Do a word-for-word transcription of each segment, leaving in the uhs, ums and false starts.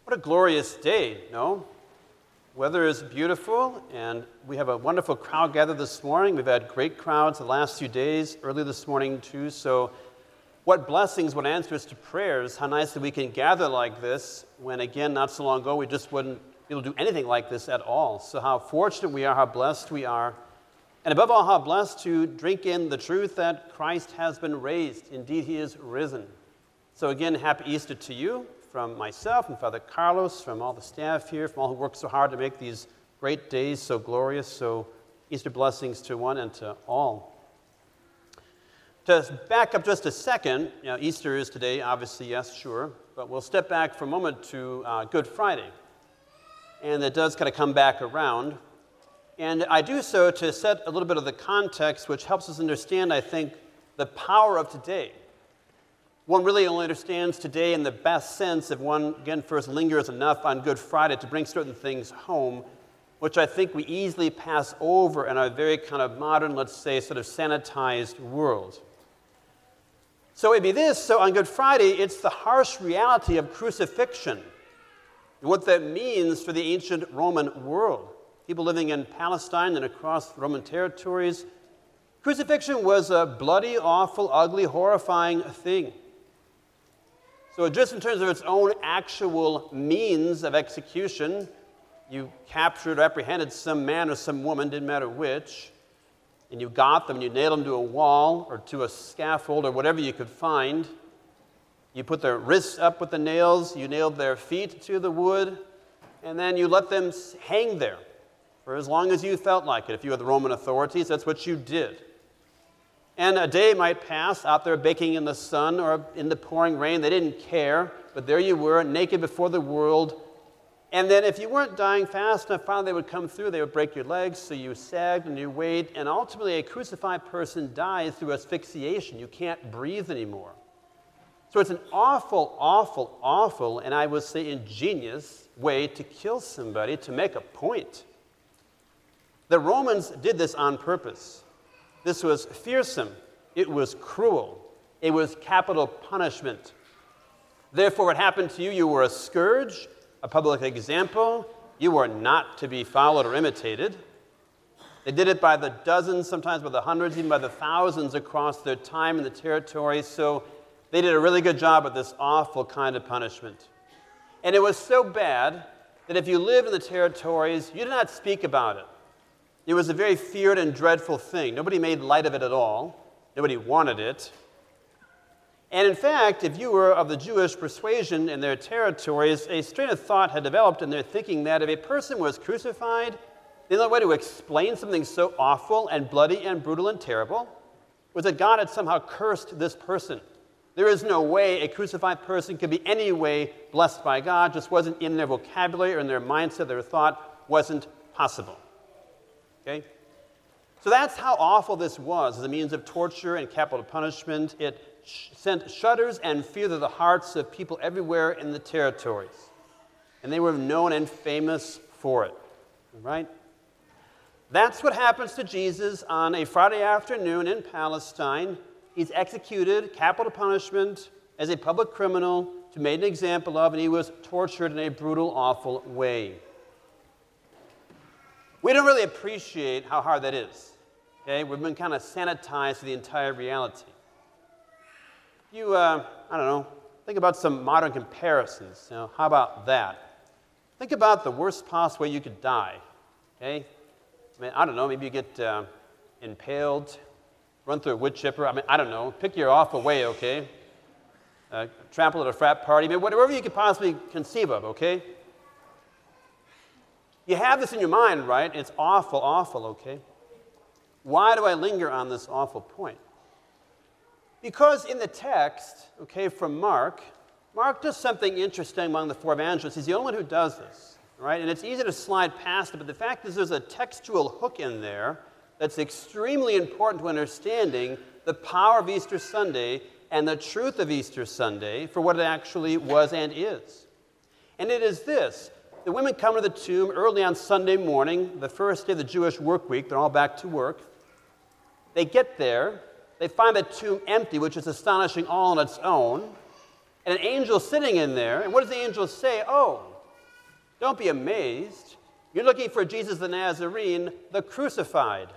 What a glorious day, no? Weather is beautiful, and we have a wonderful crowd gathered this morning. We've had great crowds the last few days, early this morning too, so what blessings, what answers to prayers. How nice that we can gather like this when, again, not so long ago, we just wouldn't be able to do anything like this at all. So how fortunate we are, how blessed we are, and above all, how blessed to drink in the truth that Christ has been raised. Indeed, he is risen. So again, happy Easter to you. From myself and Father Carlos, from all the staff here, from all who work so hard to make these great days so glorious. So Easter blessings to one and to all. To back up just a second, you know, Easter is today, obviously, yes, sure, but we'll step back for a moment to uh, Good Friday. And it does kind of come back around. And I do so to set a little bit of the context, which helps us understand, I think, the power of today. One really only understands today in the best sense if one, again, first lingers enough on Good Friday to bring certain things home, which I think we easily pass over in our very kind of modern, let's say, sort of sanitized world. So it'd be this. So on Good Friday, it's the harsh reality of crucifixion and what that means for the ancient Roman world. People living in Palestine and across Roman territories, crucifixion was a bloody, awful, ugly, horrifying thing. So just in terms of its own actual means of execution, you captured or apprehended some man or some woman, didn't matter which, and you got them, and you nailed them to a wall or to a scaffold or whatever you could find. You put their wrists up with the nails, you nailed their feet to the wood, and then you let them hang there for as long as you felt like it. If you were the Roman authorities, that's what you did. And a day might pass out there baking in the sun or in the pouring rain. They didn't care, but there you were, naked before the world. And then if you weren't dying fast enough, finally they would come through. They would break your legs, so you sagged and you wait. And ultimately, a crucified person dies through asphyxiation. You can't breathe anymore. So it's an awful, awful, awful, and I would say ingenious way to kill somebody, to make a point. The Romans did this on purpose. This was fearsome. It was cruel. It was capital punishment. Therefore, what happened to you, you were a scourge, a public example. You were not to be followed or imitated. They did it by the dozens, sometimes by the hundreds, even by the thousands across their time in the territory. So they did a really good job at this awful kind of punishment. And it was so bad that if you lived in the territories, you did not speak about it. It was a very feared and dreadful thing. Nobody made light of it at all. Nobody wanted it. And in fact, if you were of the Jewish persuasion in their territories, a strain of thought had developed in their thinking that if a person was crucified, the only way to explain something so awful and bloody and brutal and terrible was that God had somehow cursed this person. There is no way a crucified person could be any way blessed by God. Just wasn't in their vocabulary or in their mindset. Their thought wasn't possible. Okay? So that's how awful this was as a means of torture and capital punishment. It sh- sent shudders and fear to the hearts of people everywhere in the territories. And they were known and famous for it. All right? That's what happens to Jesus on a Friday afternoon in Palestine. He's executed, capital punishment, as a public criminal to be made an example of, and he was tortured in a brutal, awful way. We don't really appreciate how hard that is. Okay? We've been kind of sanitized to the entire reality. You, uh, I don't know, think about some modern comparisons. You know, how about that? Think about the worst possible way you could die. Okay? I mean, I don't know, maybe you get uh, impaled, run through a wood chipper. I mean, I don't know. Pick your awful way, okay? Uh, trampled at a frat party. I mean, whatever you could possibly conceive of, okay? You have this in your mind, right? It's awful, awful, okay? Why do I linger on this awful point? Because in the text, okay, from Mark, Mark does something interesting among the four evangelists. He's the only one who does this, right? And it's easy to slide past it, but the fact is there's a textual hook in there that's extremely important to understanding the power of Easter Sunday and the truth of Easter Sunday for what it actually was and is. And it is this. The women come to the tomb early on Sunday morning, the first day of the Jewish work week. They're all back to work. They get there. They find the tomb empty, which is astonishing all on its own. And an angel sitting in there. And what does the angel say? Oh, Don't be amazed. You're looking for Jesus the Nazarene, the crucified.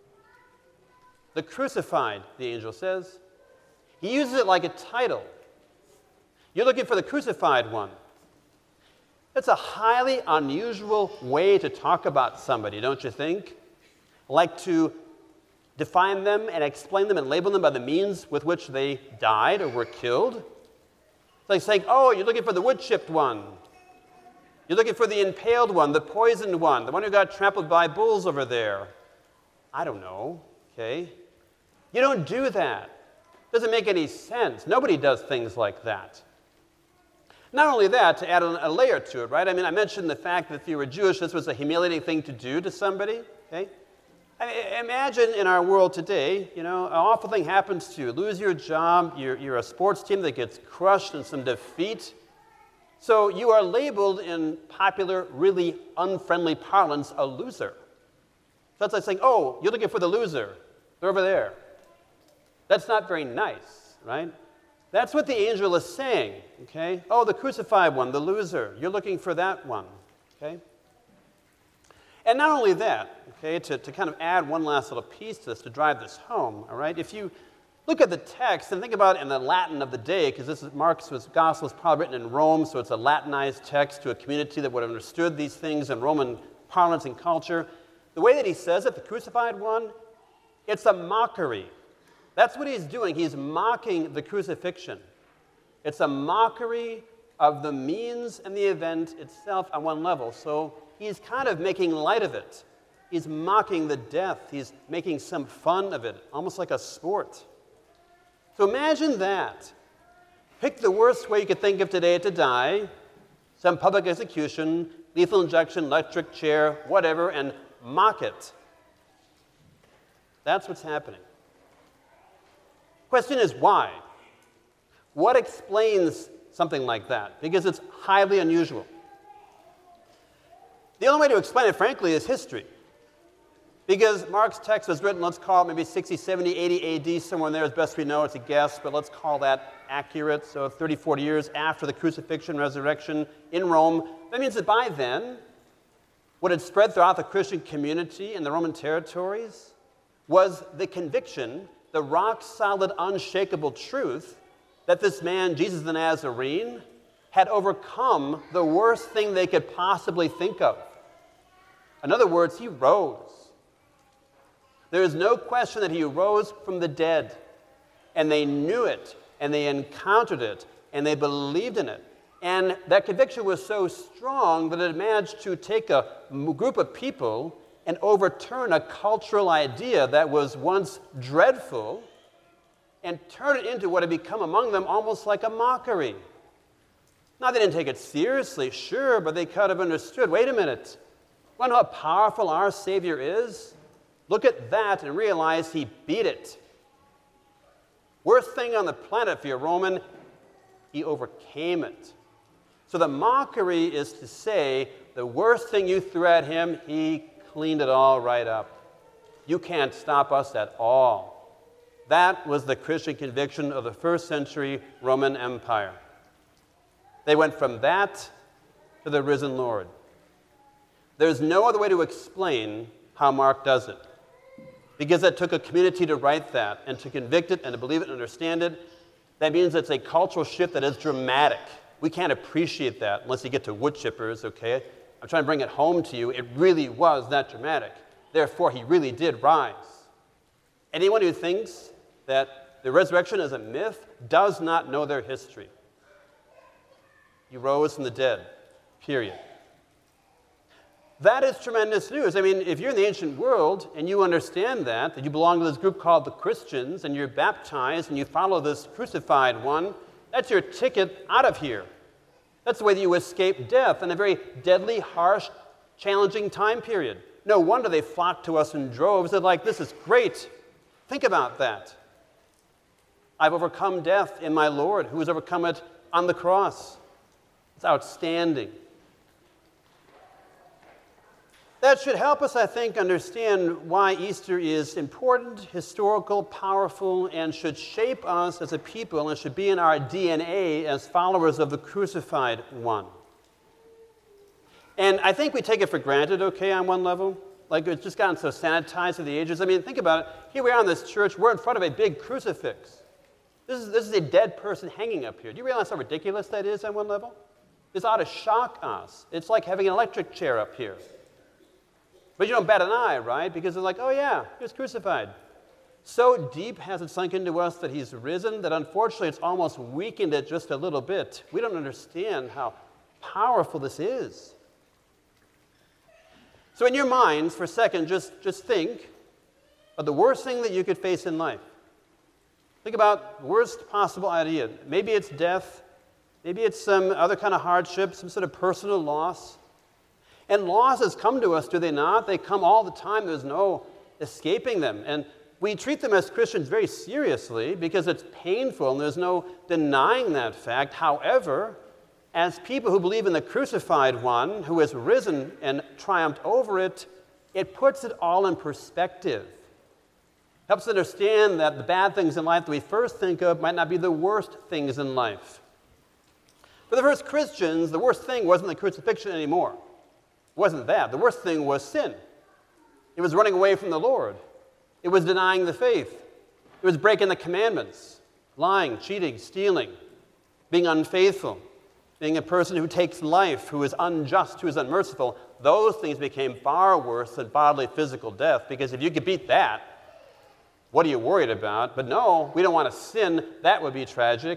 The crucified, the angel says. He uses it like a title. You're looking for the crucified one. It's a highly unusual way to talk about somebody, don't you think? Like to define them and explain them and label them by the means with which they died or were killed. It's like saying, oh, you're looking for the wood-chipped one. You're looking for the impaled one, the poisoned one, the one who got trampled by bulls over there. I don't know, okay? You don't do that. It doesn't make any sense. Nobody does things like that. Not only that, to add a layer to it, right? I mean, I mentioned the fact that if you were Jewish, this was a humiliating thing to do to somebody, okay? I mean, imagine in our world today, you know, an awful thing happens to you. Lose your job, you're, you're a sports team that gets crushed in some defeat. So you are labeled in popular, really unfriendly parlance, a loser. So it's like saying, oh, you're looking for the loser. They're over there. That's not very nice, right? That's what the angel is saying, okay? Oh, the crucified one, the loser. You're looking for that one, okay? And not only that, okay, to, to kind of add one last little piece to this, to drive this home, all right? If you look at the text and think about it in the Latin of the day, because this is Mark's gospel is probably written in Rome, so it's a Latinized text to a community that would have understood these things in Roman parlance and culture. The way that he says it, the crucified one, it's a mockery. That's what he's doing. He's mocking the crucifixion. It's a mockery of the means and the event itself on one level. So he's kind of making light of it. He's mocking the death. He's making some fun of it, almost like a sport. So imagine that. Pick the worst way you could think of today to die, some public execution, lethal injection, electric chair, whatever, and mock it. That's what's happening. Question is why? What explains something like that? Because it's highly unusual. The only way to explain it, frankly, is history. Because Mark's text was written, let's call it maybe sixty, seventy, eighty A D, somewhere in there, as best we know, it's a guess, but let's call that accurate. So thirty, forty years after the crucifixion, resurrection in Rome. That means that by then, what had spread throughout the Christian community in the Roman territories was the conviction, the rock-solid, unshakable truth that this man, Jesus the Nazarene, had overcome the worst thing they could possibly think of. In other words, he rose. There is no question that he rose from the dead, and they knew it, and they encountered it, and they believed in it. And that conviction was so strong that it managed to take a group of people and overturn a cultural idea that was once dreadful and turn it into what had become among them almost like a mockery. Now, they didn't take it seriously, sure, but they could have understood, wait a minute, want to know how powerful our Savior is? Look at that and realize he beat it. Worst thing on the planet if you're Roman, he overcame it. So the mockery is to say, the worst thing you threw at him, he cleaned it all right up. You can't stop us at all. That was the Christian conviction of the first century Roman Empire. They went from that to the risen Lord. There's no other way to explain how Mark does it, because it took a community to write that and to convict it and to believe it and understand it. That means it's a cultural shift that is dramatic. We can't appreciate that unless you get to wood chippers, okay? I'm trying to bring it home to you. It really was that dramatic. Therefore, he really did rise. Anyone who thinks that the resurrection is a myth does not know their history. He rose from the dead, period. That is tremendous news. I mean, if you're in the ancient world and you understand that, that you belong to this group called the Christians, and you're baptized and you follow this crucified one, that's your ticket out of here. That's the way that you escape death in a very deadly, harsh, challenging time period. No wonder they flocked to us in droves. They're like, this is great. Think about that. I've overcome death in my Lord, who has overcome it on the cross. It's outstanding. That should help us, I think, understand why Easter is important, historical, powerful, and should shape us as a people and should be in our D N A as followers of the crucified one. And I think we take it for granted, okay, on one level. Like, it's just gotten so sanitized through the ages. I mean, think about it. Here we are in this church. We're in front of a big crucifix. This is, this is a dead person hanging up here. Do you realize how ridiculous that is on one level? This ought to shock us. It's like having an electric chair up here. But you don't bat an eye, right? Because it's like, oh yeah, he was crucified. So deep has it sunk into us that he's risen that unfortunately it's almost weakened it just a little bit. We don't understand how powerful this is. So in your minds, for a second, just, just think of the worst thing that you could face in life. Think about the worst possible idea. Maybe it's death. Maybe it's some other kind of hardship, some sort of personal loss. And losses come to us, do they not? They come all the time. There's no escaping them. And we treat them as Christians very seriously because it's painful, and there's no denying that fact. However, as people who believe in the crucified one, who has risen and triumphed over it, it puts it all in perspective. Helps us understand that the bad things in life that we first think of might not be the worst things in life. For the first Christians, the worst thing wasn't the crucifixion anymore. It wasn't that. The worst thing was sin. It was running away from the Lord. It was denying the faith. It was breaking the commandments, lying, cheating, stealing, being unfaithful, being a person who takes life, who is unjust, who is unmerciful. Those things became far worse than bodily physical death, because if you could beat that, what are you worried about? But no, we don't want to sin. That would be tragic.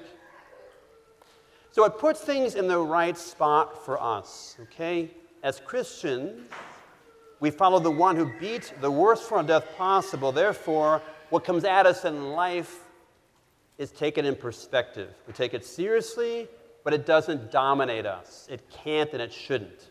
So it puts things in the right spot for us, okay? As Christians, we follow the one who beat the worst form of death possible. Therefore, what comes at us in life is taken in perspective. We take it seriously, but it doesn't dominate us. It can't and it shouldn't.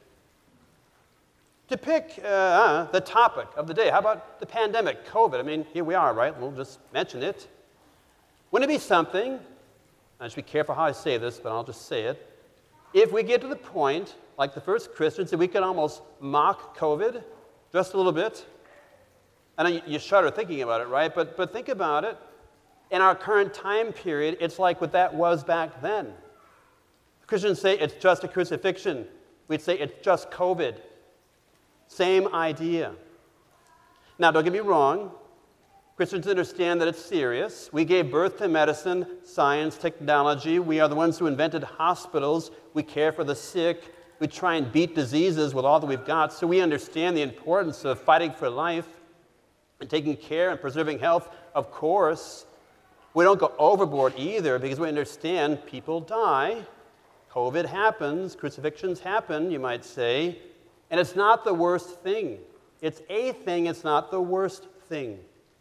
To pick uh, the topic of the day, how about the pandemic, COVID? I mean, here we are, right? We'll just mention it. Wouldn't it be something, I should be careful how I say this, but I'll just say it, if we get to the point, like the first Christians, that we could almost mock COVID just a little bit? I know you, you shudder thinking about it, right? But, but think about it. In our current time period, it's like what that was back then. Christians say it's just a crucifixion. We'd say it's just COVID. Same idea. Now, don't get me wrong. Christians understand that it's serious. We gave birth to medicine, science, technology. We are the ones who invented hospitals. We care for the sick. We try and beat diseases with all that we've got. So we understand the importance of fighting for life and taking care and preserving health. Of course, we don't go overboard either, because we understand people die. COVID happens. Crucifixions happen, you might say. And it's not the worst thing. It's a thing, it's not the worst thing.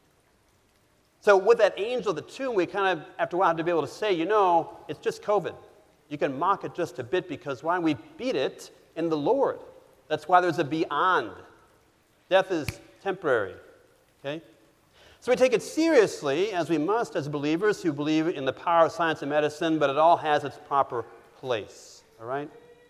So with that angel of the tomb, we kind of, after a while, have to be able to say, you know, it's just COVID. You can mock it just a bit, because why? We beat it in the Lord. That's why there's a beyond. Death is temporary, okay? So we take it seriously, as we must as believers who believe in the power of science and medicine, but it all has its proper place, all right?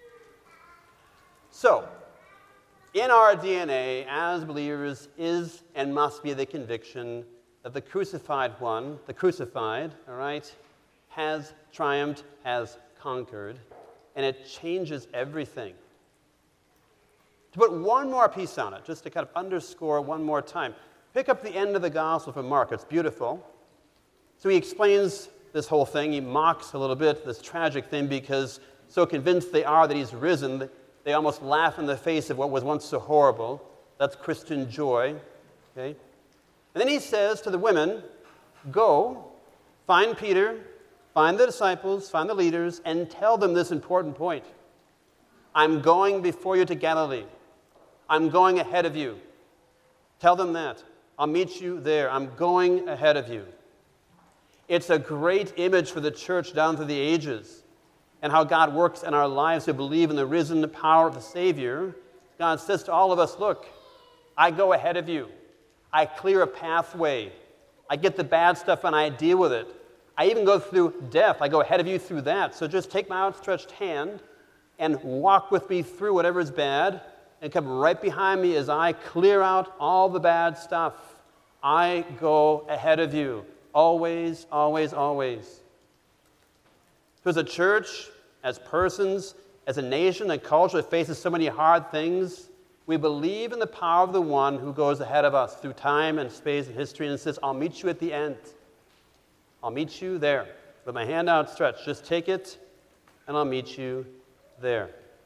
So, in our D N A as believers is and must be the conviction that the crucified one, the crucified, all right, has triumphed, has conquered, and it changes everything. To put one more piece on it, just to kind of underscore one more time, pick up the end of the gospel from Mark. It's beautiful. So he explains this whole thing. He mocks a little bit this tragic thing, because so convinced they are that he's risen, they almost laugh in the face of what was once so horrible. That's Christian joy. Okay? And then he says to the women, go, find Peter, find the disciples, find the leaders, and tell them this important point. I'm going before you to Galilee. I'm going ahead of you. Tell them that. I'll meet you there. I'm going ahead of you. It's a great image for the church down through the ages, and how God works in our lives who believe in the risen power of the Savior. God says to all of us, look, I go ahead of you. I clear a pathway. I get the bad stuff and I deal with it. I even go through death. I go ahead of you through that. So just take my outstretched hand and walk with me through whatever is bad, and come right behind me as I clear out all the bad stuff. I go ahead of you. Always, always, always. So as a church, as persons, as a nation and culture that faces so many hard things, we believe in the power of the one who goes ahead of us through time and space and history and says, I'll meet you at the end. I'll meet you there. With my hand outstretched, just take it, and I'll meet you there.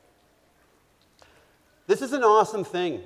This is an awesome thing.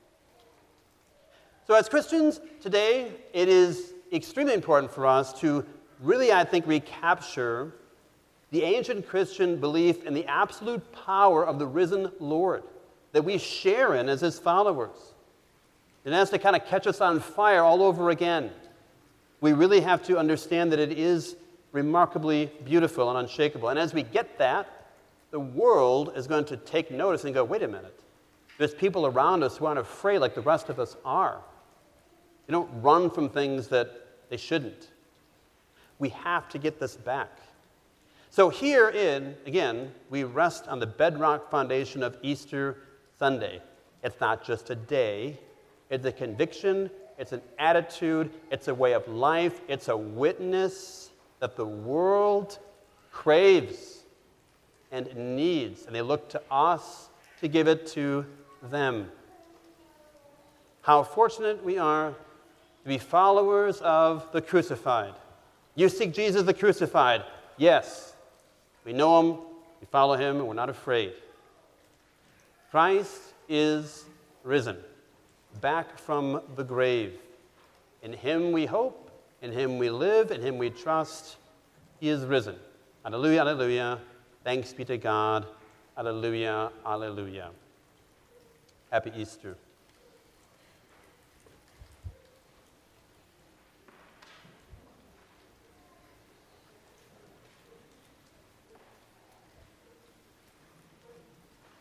So as Christians today, it is extremely important for us to really, I think, recapture the ancient Christian belief in the absolute power of the risen Lord that we share in as his followers. It has to kind of catch us on fire all over again. We really have to understand that it is remarkably beautiful and unshakable. And as we get that, the world is going to take notice and go, wait a minute. There's people around us who aren't afraid like the rest of us are. They don't run from things that they shouldn't. We have to get this back. So herein, again, we rest on the bedrock foundation of Easter Sunday. It's not just a day. It's a conviction. It's an attitude. It's a way of life. It's a witness that the world craves and needs. And they look to us to give it to them. How fortunate we are to be followers of the crucified. You seek Jesus the crucified. Yes. We know him, we follow him, and we're not afraid. Christ is risen, back from the grave. In him we hope, in him we live, in him we trust. He is risen. Alleluia, alleluia. Thanks be to God. Alleluia, alleluia. Happy Easter.